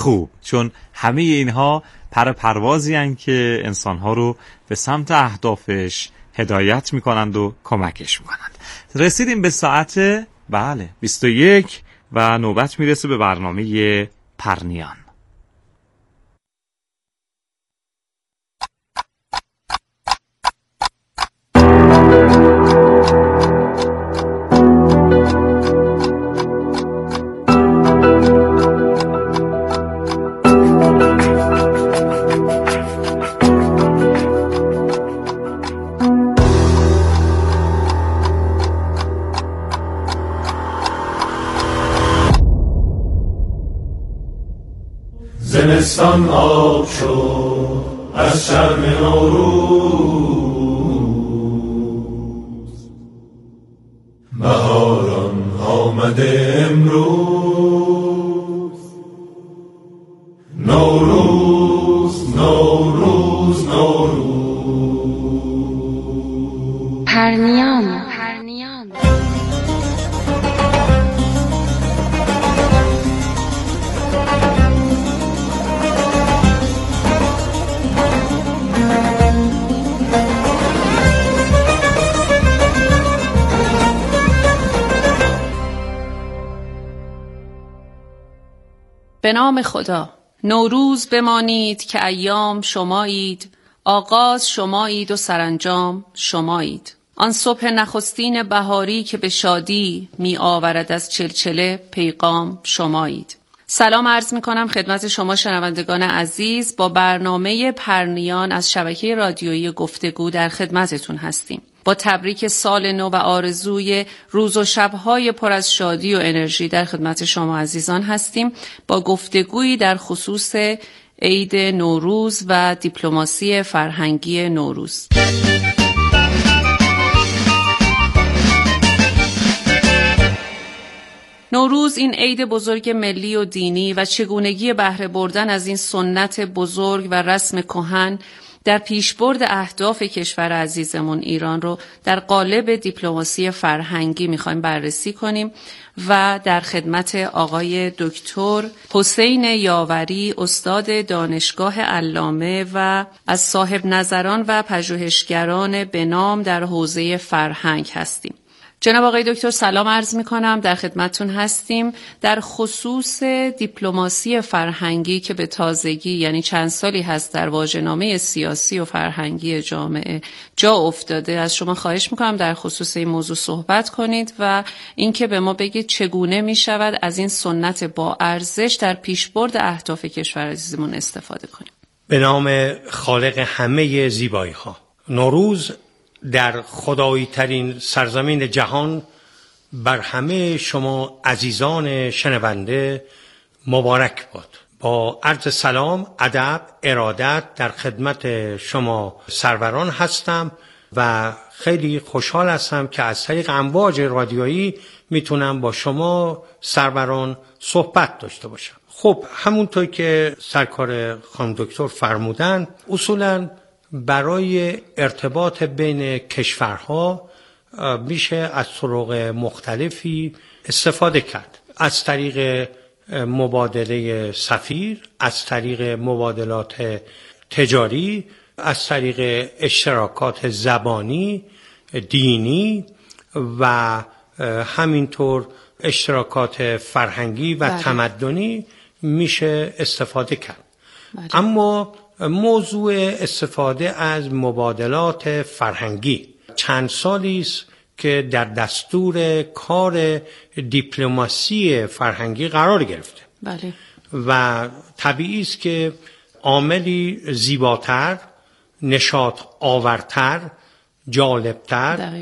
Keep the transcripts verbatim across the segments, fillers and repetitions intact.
خوب، چون همه اینها پر پروازی هستند که انسانها رو به سمت اهدافش هدایت میکنند و کمکش میکنند. رسیدیم به ساعت بله بیست و یک و نوبت میرسه به برنامه پرنیان. زمستان آب شد از شرم نوروز، بهاران آمده امروز. نوروز نوروز نوروز. پرنیان. به نام خدا. نوروز بمانید که ایام شمایید، آغاز شمایید و سرانجام شمایید. آن صبح نخستین بهاری که به شادی می آورد از چلچله پیغام شمایید. سلام عرض می کنم خدمت شما شنوندگان عزیز. با برنامه پرنیان از شبکه رادیویی گفتگو در خدمتتون هستیم. با تبریک سال نو و آرزوی روز و شبهای پر از شادی و انرژی در خدمت شما عزیزان هستیم با گفتگویی در خصوص عید نوروز و دیپلماسی فرهنگی نوروز. نوروز، این عید بزرگ ملی و دینی و چگونگی بهره بردن از این سنت بزرگ و رسم کهن در پیشبرد اهداف کشور عزیزمون ایران رو در قالب دیپلماسی فرهنگی میخوایم بررسی کنیم و در خدمت آقای دکتر حسین یاوری، استاد دانشگاه علامه و از صاحب نظران و پژوهشگران به نام در حوزه فرهنگ هستیم. جناب آقای دکتر سلام عرض می کنم، در خدمتتون هستیم در خصوص دیپلماسی فرهنگی که به تازگی یعنی چند سالی هست در واژه‌نامه سیاسی و فرهنگی جامعه جا افتاده. از شما خواهش می کنم در خصوص این موضوع صحبت کنید و اینکه به ما بگید چگونه می شود از این سنت با ارزش در پیشبرد اهداف کشور عزیزمون استفاده کنیم. به نام خالق همه زیبایی ها. نوروز در خدایی ترین سرزمین جهان بر همه شما عزیزان شنونده مبارک باد. با عرض سلام، ادب، ارادت در خدمت شما سروران هستم و خیلی خوشحال هستم که از طریق امواج رادیویی میتونم با شما سروران صحبت داشته باشم. خب همونطور که سرکار خانم دکتر فرمودن، اصولاً برای ارتباط بین کشورها میشه از طرق مختلفی استفاده کرد. از طریق مبادله سفیر، از طریق مبادلات تجاری، از طریق اشتراکات زبانی، دینی و همینطور اشتراکات فرهنگی و بله. تمدنی میشه استفاده کرد. بله. اما موضوع استفاده از مبادلات فرهنگی چند سالی است که در دستور کار دیپلماسی فرهنگی قرار گرفته. بله. و طبیعی است که عاملی زیباتر، نشاط آورتر، جالبتر،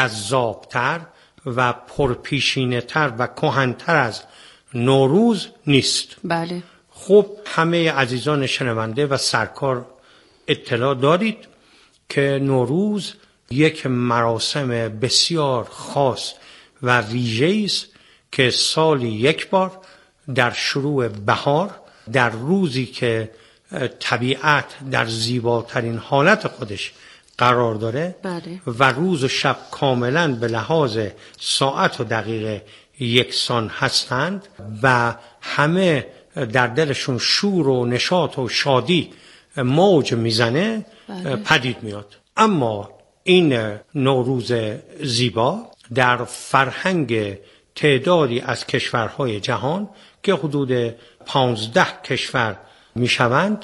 جذابتر و پرپیشینه تر و کهن‌تر از نوروز نیست. بله. خب همه عزیزان شنونده و سرکار اطلاع دارید که نوروز یک مراسم بسیار خاص و ویژه‌ای است که سالی یک بار در شروع بهار، در روزی که طبیعت در زیباترین حالت خودش قرار داره بله. و روز و شب کاملا به لحاظ ساعت و دقیقه یکسان هستند و همه در دلشون شور و نشاط و شادی موج میزنه پدید میاد. اما این نوروز زیبا در فرهنگ تعدادی از کشورهای جهان که حدود پانزده کشور میشوند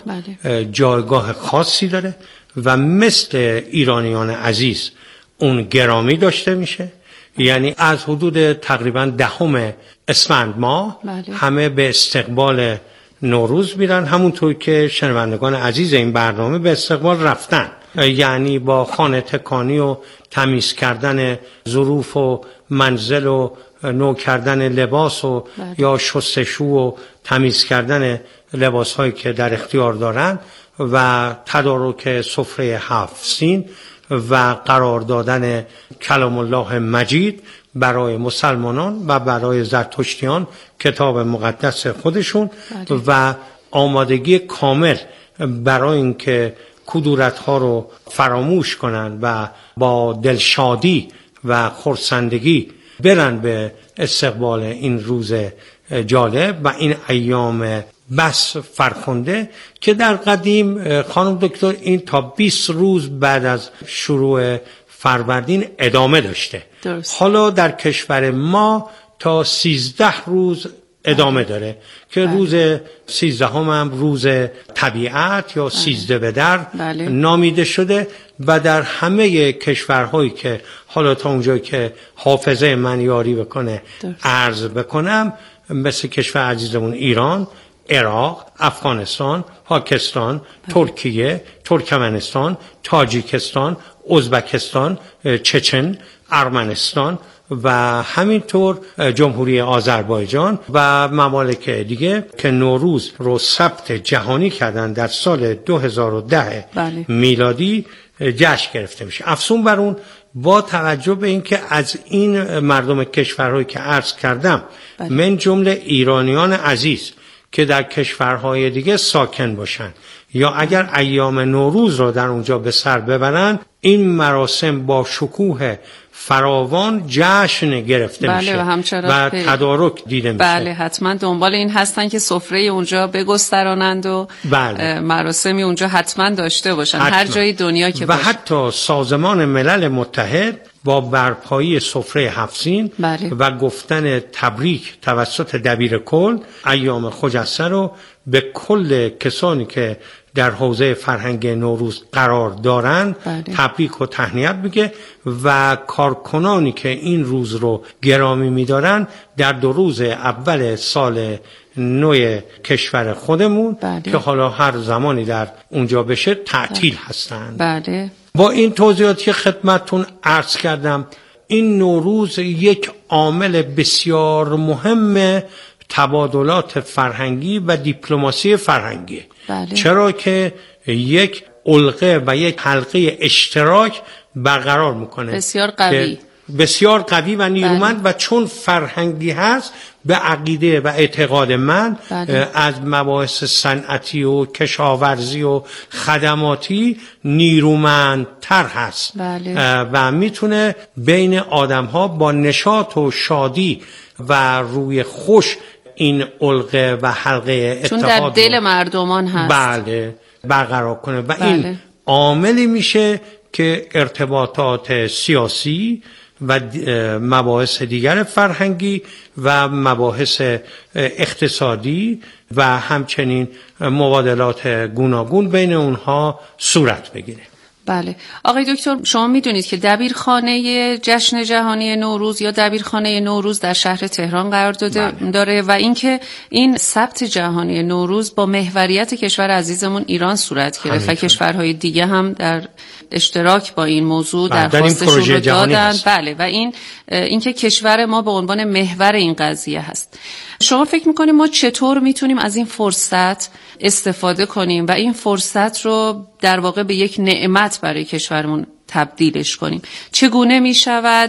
جایگاه خاصی داره و مثل ایرانیان عزیز اون گرامی داشته میشه. یعنی از حدود تقریبا دهم اسفند ماه بله. همه به استقبال نوروز میرن، همونطور که شنوندگان عزیز این برنامه به استقبال رفتن، یعنی با خانه تکانی و تمیز کردن ظروف و منزل و نو کردن لباس و بله. یا شستشو و تمیز کردن لباس هایی که در اختیار دارن و تدارک سفره هفت سین و قرار دادن کلام الله مجید برای مسلمانان و برای زرتشتیان کتاب مقدس خودشون بله. و آمادگی کامل برای اینکه کدورت‌ها رو فراموش کنن و با دلشادی و خرسندگی برن به استقبال این روز جالب و این ایام بس فرخنده که در قدیم خانم دکتر این تا بیست روز بعد از شروع فروردین ادامه داشته. درست. حالا در کشور ما تا سیزده روز ادامه داره که بله. روز سیزدهم هم روز طبیعت یا بله. سیزده به در بله. نامیده شده و در همه کشورهایی که حالا تا اونجایی که حافظه من یاری بکنه درست. عرض بکنم، مثل کشور عزیزمون ایران، عراق، افغانستان، پاکستان، بله. ترکیه، ترکمنستان، تاجیکستان، ازبکستان، چچن، ارمنستان و همینطور جمهوری آذربایجان و ممالک دیگه که نوروز رو ثبت جهانی کردن در سال دو هزار و ده بله. میلادی جشن گرفته میشه. افسون بر اون با توجه به اینکه از این مردم کشورهایی که عرض کردم بله. من جمله ایرانیان عزیز که در کشورهای دیگه ساکن باشن یا اگر ایام نوروز رو در اونجا به سر ببرن، این مراسم با شکوه فراوان جشن گرفته بله میشه و, و تدارک دیده میشه. بله حتما دنبال این هستن که سفره اونجا بگسترانند و بله. مراسمی اونجا حتما داشته باشن حتما. هر جای دنیا که و باشه. حتی سازمان ملل متحد با برپایی سفره هفت سین بله. و گفتن تبریک توسط دبیر کل ایام خجسته رو به کل کسانی که در حوزه فرهنگ نوروز قرار دارند بله. تبریک و تهنیت میگه و کارکنانی که این روز رو گرامی میدارن در دو روز اول سال نو کشور خودمون بله. که حالا هر زمانی در اونجا بشه تعطیل بله. هستند. بله. با این توضیحاتی که خدمتتون عرض کردم، این نوروز یک عامل بسیار مهم تبادلات فرهنگی و دیپلماسی فرهنگی بله. چرا که یک علقه و یک حلقه اشتراک برقرار میکنه بسیار قوی بسیار قوی و نیرومند بله. و چون فرهنگی هست به عقیده و اعتقاد من بله. از مباحث صنعتی و کشاورزی و خدماتی نیرومندتر هست بله. و میتونه بین آدم ها با نشاط و شادی و روی خوش این علقه و حلقه اتحاد چون در دل مردمان هست بله برقرار کنه و بله. این عاملی میشه که ارتباطات سیاسی و مباحث دیگر فرهنگی و مباحث اقتصادی و همچنین مبادلات گوناگون بین اونها صورت بگیره. بله آقای دکتر، شما میدونید که دبیرخانه جشن جهانی نوروز یا دبیرخانه نوروز در شهر تهران قرار داده بله. داره و اینکه این ثبت جهانی نوروز با محوریت کشور عزیزمون ایران صورت گرفت و کشورهای دیگه هم در اشتراک با این موضوع درخواستشون رو دادن. بله و این اینکه کشور ما به عنوان محور این قضیه هست. شما فکر میکنید ما چطور میتونیم از این فرصت استفاده کنیم و این فرصت رو در واقع به یک نعمت برای کشورمون تبدیلش کنیم؟ چگونه میشود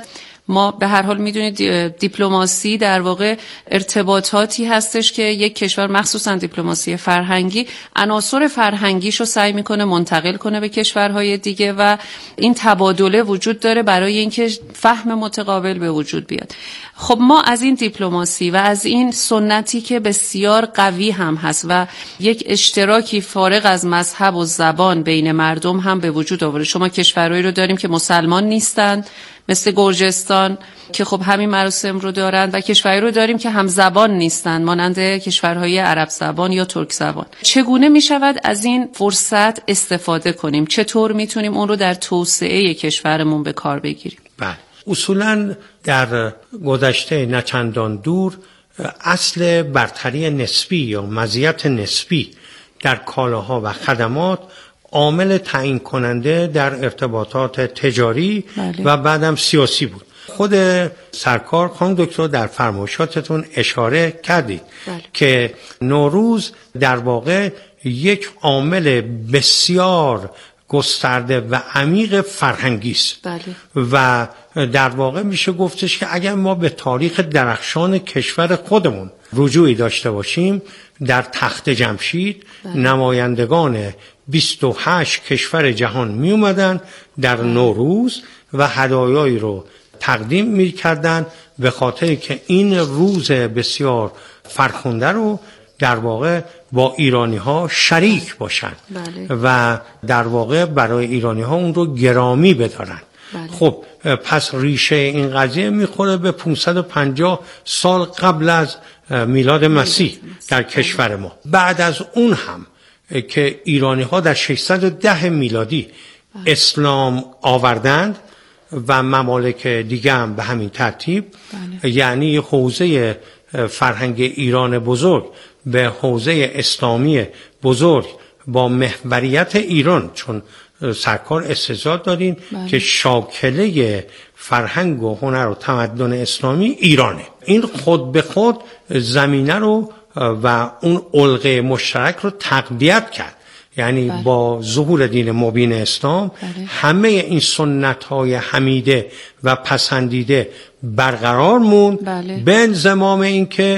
ما به هر حال میدونید دیپلماسی در واقع ارتباطاتی هستش که یک کشور مخصوصا دیپلماسی فرهنگی عناصر فرهنگیشو سعی میکنه منتقل کنه به کشورهای دیگه و این تبادله وجود داره برای اینکه فهم متقابل به وجود بیاد. خب ما از این دیپلماسی و از این سنتی که بسیار قوی هم هست و یک اشتراکی فارغ از مذهب و زبان بین مردم هم به وجود آورده. شما کشورهایی رو داریم که مسلمان نیستند مثل گرجستان که خب همین مراسم رو دارند و کشورهایی رو داریم که هم زبان نیستند مانند کشورهای عرب زبان یا ترک زبان. چگونه می شود از این فرصت استفاده کنیم؟ چطور میتونیم اون رو در توسعه کشورمون به کار بگیریم؟ بله، اصولاً در گذشته نچندان دور اصل برتری نسبی یا مزیت نسبی در کالاها و خدمات عامل تعیین کننده در ارتباطات تجاری بله. و بعدم سیاسی بود. خود سرکار خانم دکتر در فرمایشاتتون اشاره کردید بله. که نوروز در واقع یک عامل بسیار گسترده و عمیق فرهنگی است بله. و در واقع میشه گفتش که اگر ما به تاریخ درخشان کشور خودمون رجوعی داشته باشیم در تخت جمشید بله. نمایندگان بیست و هشت کشور جهان می اومدن در نوروز و هدایایی رو تقدیم می کردن به خاطر که این روز بسیار فرخنده رو در واقع با ایرانی ها شریک باشن بله. و در واقع برای ایرانی ها اون رو گرامی بدارن بله. خب پس ریشه این قضیه میخوره به پانصد و پنجاه سال قبل از میلاد مسیح در کشور ما. بعد از اون هم که ایرانی ها در ششصد و ده میلادی اسلام آوردند و ممالک دیگه هم به همین ترتیب بله. یعنی حوزه فرهنگ ایران بزرگ به حوزه اسلامی بزرگ با محوریت ایران، چون سرکار استدلال دارین بله. که شاکله فرهنگ و هنر و تمدن اسلامی ایرانه. این خود به خود زمینه رو و اون علقه مشترک رو تقویت کرد. یعنی بله. با ظهور دین مبین اسلام بله. همه این سنت‌های حمیده و پسندیده برقرار موند بله. به انضمام این که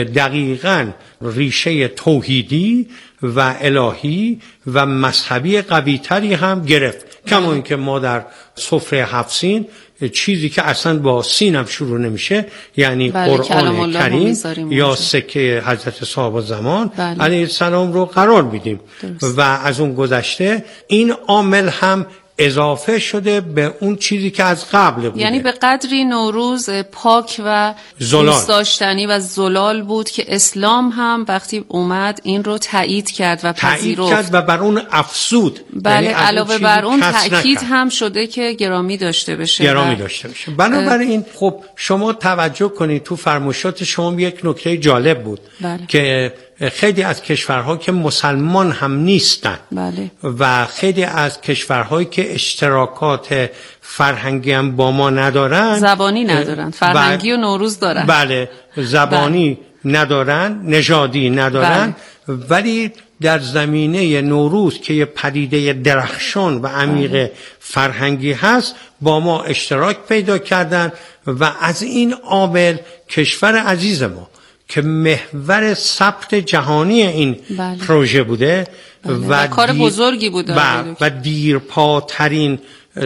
دقیقاً ریشه توحیدی و الهی و مذهبی قوی‌تری هم گرفت. بله. کما اینکه ما در سفره هفت سین چیزی که اصلا با سین هم شروع نمیشه یعنی بله. قرآن کریم یا سکه حضرت صاحب الزمان بله. علیه السلام رو قرار میدیم و از اون گذشته این عامل هم اضافه شده به اون چیزی که از قبل بوده. یعنی به قدری نوروز پاک و دوست داشتنی و زلال بود که اسلام هم وقتی اومد این رو تایید کرد و پذیرفت کرد و بر اون افزود. بله یعنی علاوه بر اون تأکید هم شده که گرامی داشته بشه. گرامی داشته بشه. بنابراین خب شما توجه کنید تو فرمایشات شما یک نکته جالب بود بله. که خیلی از کشورها که مسلمان هم نیستن بله. و خیلی از کشورهایی که اشتراکات فرهنگی هم با ما ندارن، زبانی ندارن، فرهنگی و نوروز دارن بله زبانی بله. ندارن، نژادی ندارن بله. ولی در زمینه نوروز که یه پدیده درخشان و عمیق بله. فرهنگی هست با ما اشتراک پیدا کردن و از این عامل کشور عزیز ما که محور ثبت جهانی این بله. پروژه بوده بله. و, و کار بزرگی بوده و, و دیرپاترین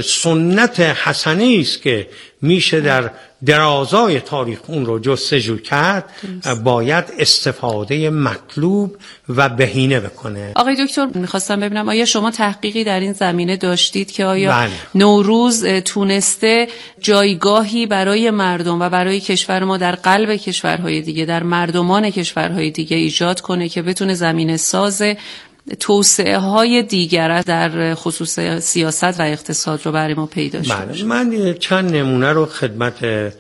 سنت حسنه است که میشه در درازای تاریخ اون رو جستجو کرد درست. باید استفاده مطلوب و بهینه بکنه. آقای دکتر میخواستم ببینم آیا شما تحقیقی در این زمینه داشتید که آیا بله. نوروز تونسته جایگاهی برای مردم و برای کشور ما در قلب کشورهای دیگه، در مردمان کشورهای دیگه ایجاد کنه که بتونه زمینه ساز توسعه های دیگر در خصوص سیاست و اقتصاد رو برای ما پیدا شد؟ بله. من چند نمونه رو خدمت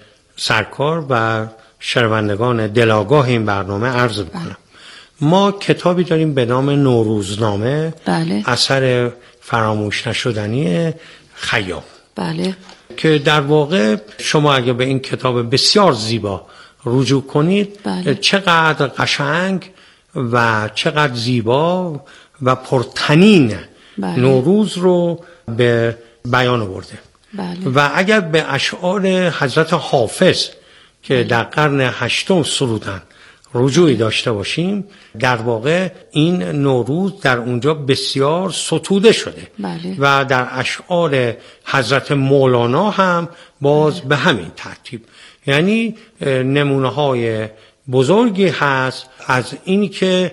سرکار و شنوندگان دلاگاه این برنامه عرض می‌کنم. بله. ما کتابی داریم به نام نوروزنامه بله. اثر فراموش نشدنی خیام بله. که در واقع شما اگه به این کتاب بسیار زیبا رجوع کنید بله. چقدر قشنگ و چقدر زیبا و پرتنین بله. نوروز رو به بیان آورده. بله. و اگر به اشعار حضرت حافظ که بله. در قرن هشتم سرودن رجوعی داشته باشیم، در واقع این نوروز در اونجا بسیار ستوده شده. بله. و در اشعار حضرت مولانا هم باز بله. به همین ترتیب. یعنی نمونه های بزرگی هست از این که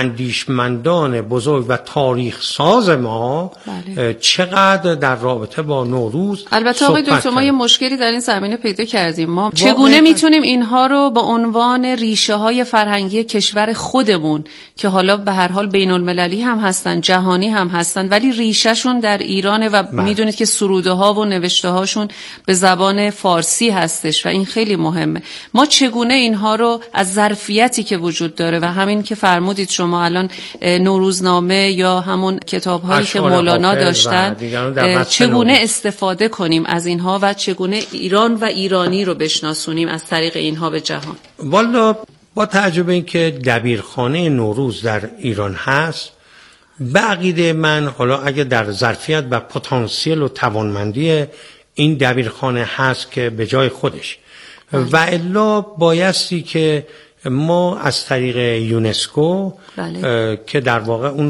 اندیشمندان بزرگ و تاریخ ساز ما بله. چقدر در رابطه با نوروز البته آقای دکتر ما یه مشکلی در این زمینه پیدا کردیم. ما چگونه میتونیم اینها رو به عنوان ریشه های فرهنگی کشور خودمون که حالا به هر حال بین المللی هم هستن، جهانی هم هستن، ولی ریشهشون در ایرانه و بله. میدونید که سروده ها و نوشته هاشون به زبان فارسی هستش و این خیلی مهمه. ما چگونه اینها رو از ظرفیتی که وجود داره و همین که فرمودید شما الان نوروزنامه یا همون کتاب‌هایی که مولانا داشتن چگونه استفاده کنیم از اینها و چگونه ایران و ایرانی رو بشناسونیم از طریق اینها به جهان؟ والا با تجربه این که دبیرخانه نوروز در ایران هست، به عقیده من حالا اگه در ظرفیت و پتانسیل و توانمندی این دبیرخانه هست که به جای خودش و الا بایستی که ما از طریق یونسکو بله. که در واقع اون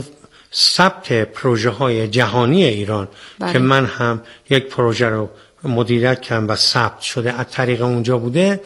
ثبت پروژه های جهانی ایران بله. که من هم یک پروژه رو مدیریت کردم و ثبت شده از طریق اونجا بوده،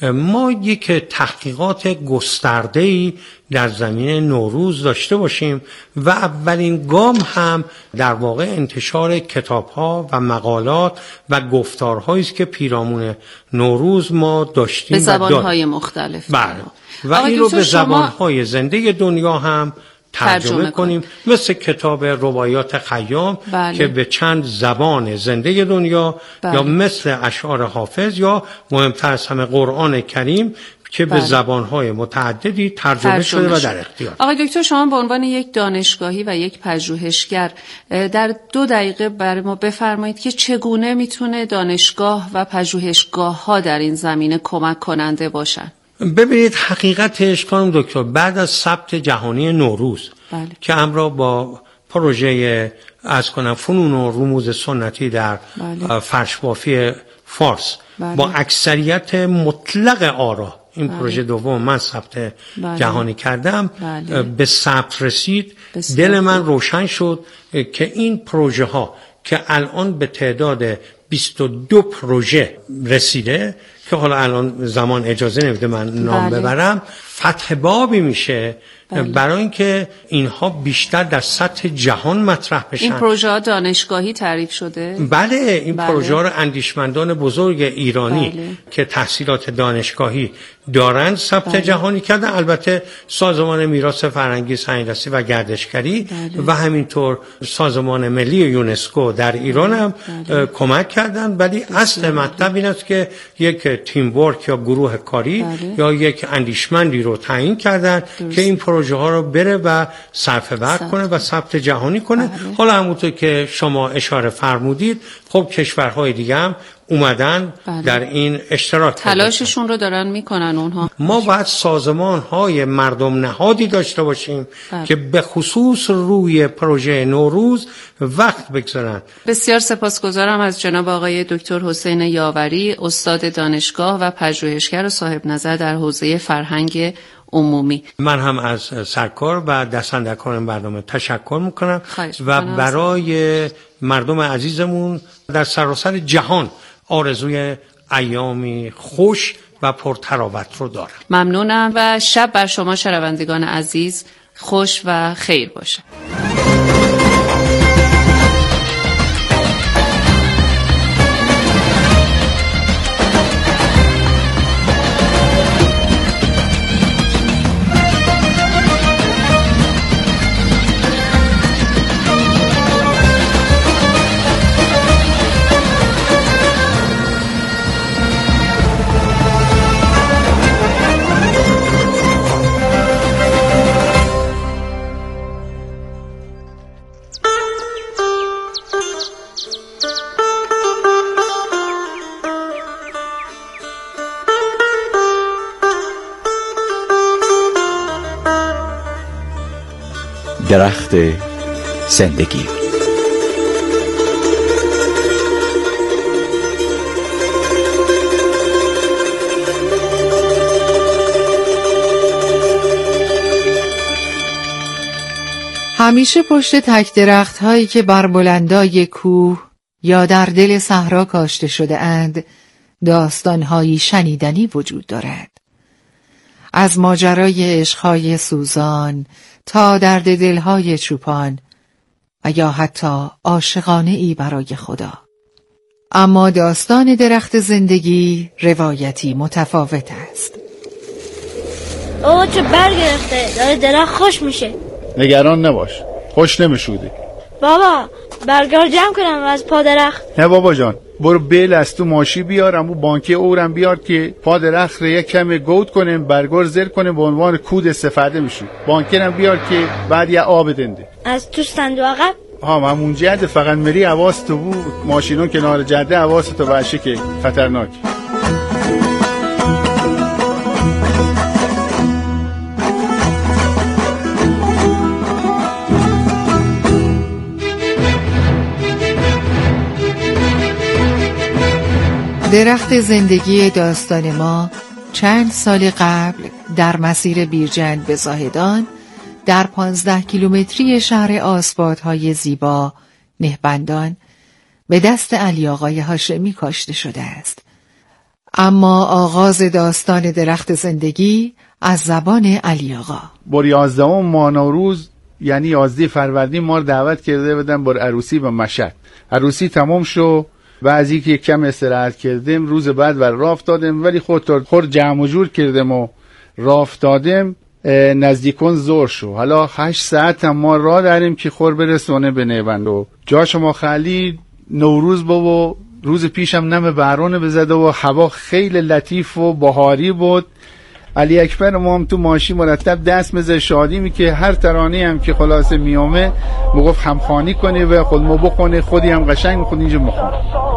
ما یک تحقیقات گسترده‌ای در زمینه نوروز داشته باشیم و اولین گام هم در واقع انتشار کتاب‌ها و مقالات و گفتارهایی است که پیرامون نوروز ما داشتیم به زبان‌های مختلف. بله. و این رو به زبان‌های زنده دنیا هم ترجمه, ترجمه کنیم کن. مثل کتاب رباعیات خیام بله. که به چند زبان زنده دنیا بله. یا مثل اشعار حافظ یا مهمتر از همه قرآن کریم که بله. به زبان‌های متعددی ترجمه, ترجمه شده و در اختیار. آقای دکتر شما به عنوان یک دانشگاهی و یک پژوهشگر در دو دقیقه برای ما بفرمایید که چگونه میتونه دانشگاه و پژوهشگاه‌ها در این زمینه کمک کننده باشن؟ ببینید حقیقتش خانم دکتر بعد از ثبت جهانی نوروز بله. که همراه با پروژه از کنم فنون و رموز سنتی در بله. فرش بافی فارس بله. با اکثریت مطلق آرا این بله. پروژه دوم من ثبت بله. جهانی کردم بله. به ثبت رسید. دل من روشن شد که این پروژه ها که الان به تعداد بیست و دو پروژه رسیده که حالا الان زمان اجازه نمیده من نام بله. ببرم، فتح بابی میشه بله. برای اینکه اینها بیشتر در سطح جهان مطرح بشن. این پروژه ها دانشگاهی تعریف شده؟ بله این بله. پروژه ها رو اندیشمندان بزرگ ایرانی بله. که تحصیلات دانشگاهی دارند ثبت بله. جهانی کردن. البته سازمان میراث فرهنگی سنگ‌دستی و گردشگری بله. و همینطور سازمان ملی یونسکو در ایران هم بله. کمک کردن، ولی اصل مطلب این است که یک تیم ورک یا گروه کاری بله. یا یک اندیشمندی رو تعیین کردن درست. که این پروژه ها رو بره و صرفه ور کنه و ثبت جهانی کنه بله. حالا همونطور که شما اشاره فرمودید خب کشورهای دیگه هم اومدن بله. در این اشتراک تلاششون بکنن. رو دارن میکنن اونها. ما باید سازمان های مردم نهادی داشته باشیم بله. که به خصوص روی پروژه نوروز وقت بگذارن. بسیار سپاسگزارم از جناب آقای دکتر حسین یاوری، استاد دانشگاه و پژوهشگر و صاحب نظر در حوزه فرهنگ عمومی. من هم از سرکار و دست‌اندرکاران برنامه تشکر میکنم و برای مردم عزیزمون در سراسر جهان آرزوی ایامی خوش و پرتراوت رو دارم. ممنونم و شب بر شما شنوندگان عزیز خوش و خیر باشه. درخت زندگی. همیشه پشت تک درخت هایی که بر بلندای کوه یا در دل صحرا کاشته شده اند داستان هایی شنیدنی وجود دارد. از ماجرای عشقهای سوزان تا درد دلهای چوپان و یا حتی عاشقانه ای برای خدا. اما داستان درخت زندگی روایتی متفاوت است. بابا چه برگرفته، داره درخت خوش میشه. نگران نباش، خوش نمیشوده. بابا برگار جمع کنم از پا درخت. نه بابا جان، برو بیل از تو ماشی بیارم و بانکه اورم بیار که پا درخت رو یک کم گود کنیم، برگار زر کنیم، به عنوان کود استفاده میشه. بانکه هم بیار که بعد یه آب دنده. از تو صندوق عقب؟ ها همون جهت فقط مری حواس تو بود، ماشینون کنار جاده حواس تو باشه که خطرناک. درخت زندگی داستان ما چند سال قبل در مسیر بیرجند به زاهدان در پانزده کیلومتری شهر آسپادهای زیبا نهبندان به دست علی آقای هاشمی کاشته شده است. اما آغاز داستان درخت زندگی از زبان علی آقا. بر یازدهم ماه نوروز یعنی یازده فروردین ما رو دعوت کرده بودن بر عروسی به مشهد. عروسی تمام شو، بعضی که کم استراحت کردیم، روز بعد بر راه افتادیم، ولی خود خود جمع و جور کردیم و راه افتادیم. نزدیکون زور شو، حالا هشت ساعت هم ما راه داریم که خور برسونه به نیبندو. جا شما خالی نوروز با و روز پیشم نم بارون بزده و هوا خیلی لطیف و بهاری بود. علی اکبر ما هم تو ماشین مرتب دست مزه شادی می که هر ترانه هم که خلاصه میامه مگفت همخوانی کنی و خود مو بخونه، خودی هم قشنگ خود اینجا مخون.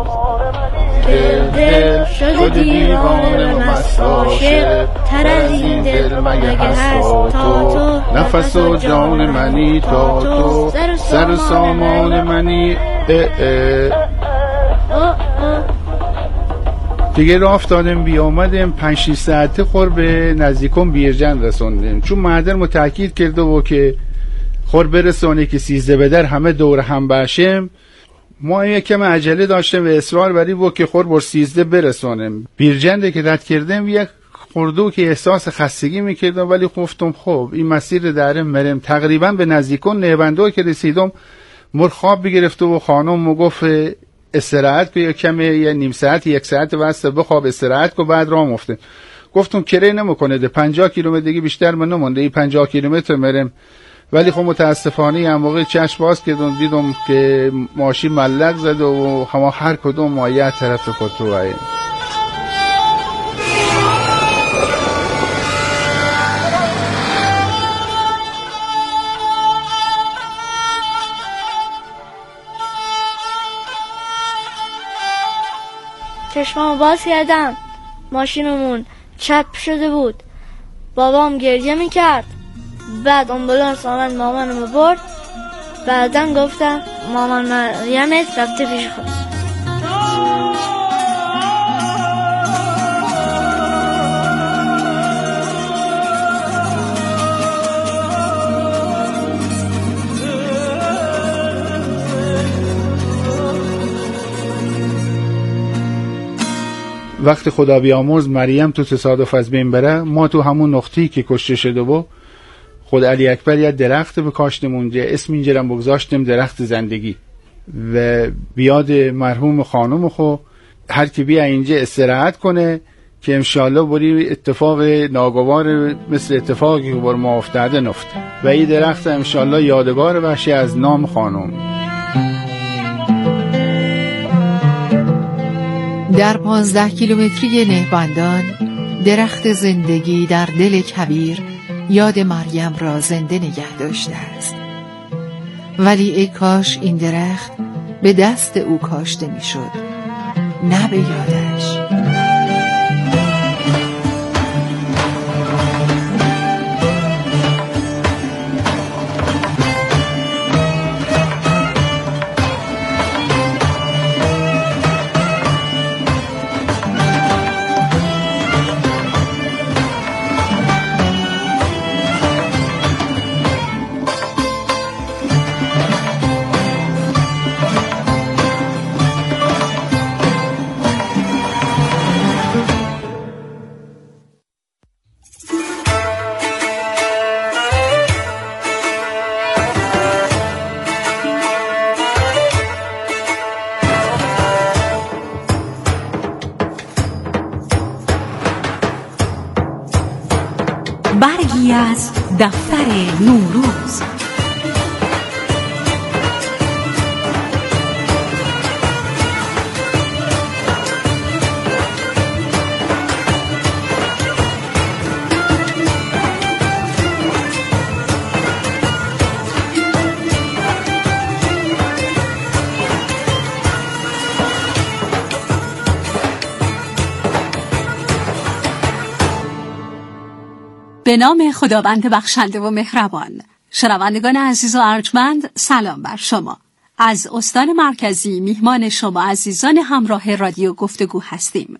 دل شده دیوانه و مست عاشق، تر از این دل مگه هست تا تو، نفس و جان منی تا تو، سر و سامان منی اه اه. دیگه راه افتادیم بیامدیم، پنج شش ساعته خور به نزدیکم بیرجند رسوندیم، چون مادر متاکید کرده و که خور برسونه که سیزده بدر همه دور هم باشیم. ما یکم عجله داشتیم و اصرار بری بود که خور بر سیزده برسونیم. بیرجنده که رد کردیم یک خوردو که احساس خستگی میکردم، ولی گفتم خب این مسیر دارم مریم. تقریبا به نزدیکون نیبندو که رسیدم مر خواب بگرفته و خانم مگفت استراحت که کمی یه نیم ساعت یک ساعت واسه بخواب استراحت کو بعد راه مفته. گفتم کری نمیکنه ده پنجاه کیلومتر دیگه بیشتر من نمونده، این پنجاه کیلومتر مریم. ولی خب متاسفانه هم موقع چشم باز کردم دیدم که ماشین ملق زده و همه هر کدوم ما یه طرف خود تو آییم. چشمامو باز کردم، ماشینمون چپ شده بود، بابام گریه میکرد. بعد امبولانس آمد مامانمو برد. بعدن گفتم مامان مریمت رفته پیش خود. وقتی خدا بیامرز مریم تو تصادف از بین بره، ما تو همون نقطه‌ای که کشته شده بود خود علی اکبر یه درخت بکاشتیم اونجا، اسم اینجا رو بگذاشتیم درخت زندگی و بیاد مرحوم خانم خو هر کی بیا اینجا استراحت کنه که انشالله بری اتفاق ناگوار مثل اتفاقی که بر ما افتاده نفته و این درخت انشالله یادگار باشه از نام خانم. در پانزده کیلومتری نهبندان درخت زندگی در دل کویر یاد مریم را زنده نگه داشته است. ولی ای کاش این درخت به دست او کاشته می شد، نه به یادش. صفحه‌ای از دفتر نوروز. به نام خداوند بخشنده و مهربان. شنوندگان عزیز و ارجمند، سلام بر شما. از استان مرکزی میهمان شما عزیزان همراه رادیو گفتگو هستیم.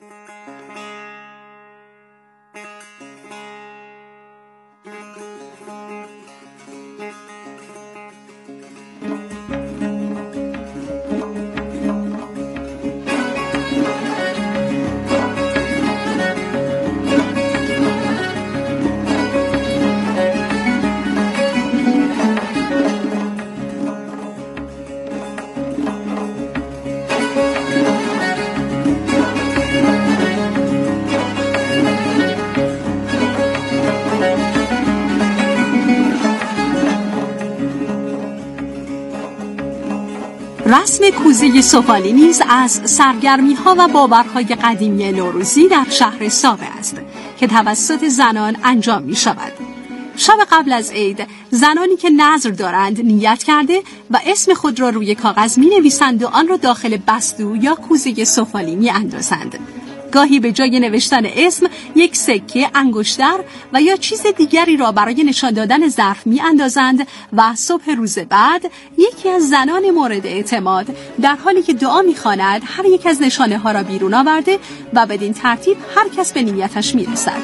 رسم کوزه سفالی نیز از سرگرمی‌ها و باورهای قدیمی نوروزی در شهر ساوه است که توسط زنان انجام می‌شود. شب قبل از عید زنانی که نذر دارند نیت کرده و اسم خود را روی کاغذ می‌نویسند و آن را داخل بستو یا کوزه سفالی می‌اندازند. گاهی به جای نوشتن اسم یک سکه، انگشتر و یا چیز دیگری را برای نشان دادن ظرف می اندازند و صبح روز بعد یکی از زنان مورد اعتماد در حالی که دعا می خواند هر یک از نشانه ها را بیرون آورده و بدین ترتیب هر کس به نیتش می رسد.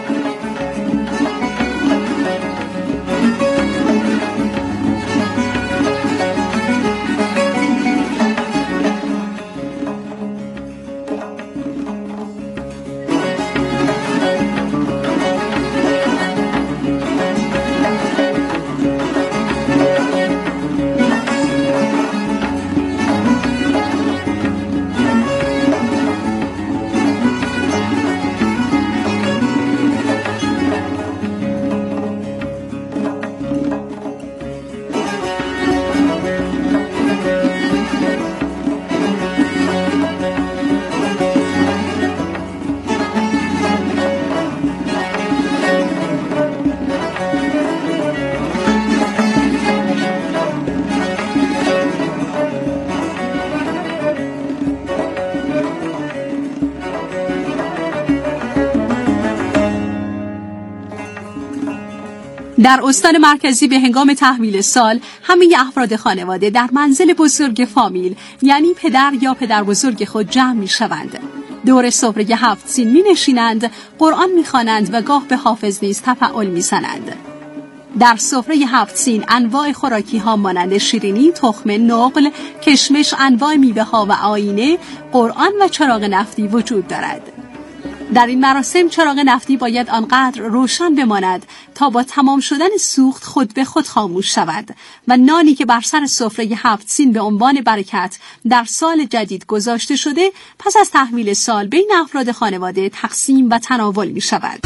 در استان مرکزی به هنگام تحویل سال همه افراد خانواده در منزل بزرگ فامیل یعنی پدر یا پدر بزرگ خود جمع می شوند. دور سفره هفت سین می نشینند، قرآن می خوانند و گاه به حافظ نیز تفعال می زنند. در سفره هفت سین انواع خوراکی ها مانند شیرینی، تخم نقل، کشمش، انواع میوه ها و آینه، قرآن و چراغ نفتی وجود دارد. در این مراسم چراغ نفتی باید آنقدر روشن بماند تا با تمام شدن سوخت خود به خود خاموش شود و نانی که بر سر سفره هفت سین به عنوان برکت در سال جدید گذاشته شده پس از تحویل سال بین افراد خانواده تقسیم و تناول می شود.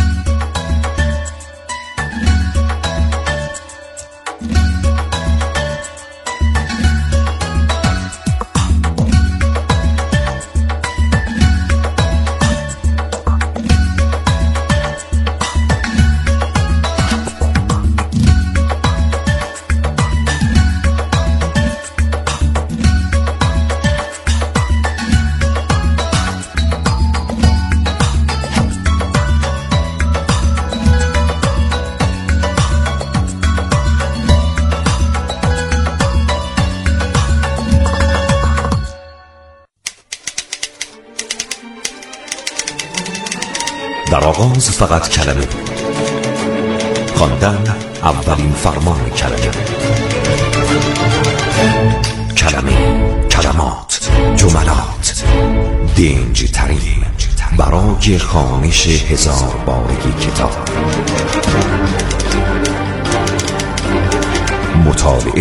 در آغاز فقط کلمه بود، خواندن اولین فرمان کلمه، کلمه، کلمات، جملات، دنج ترین برای خوانش هزار بارگی کتاب، مطالعه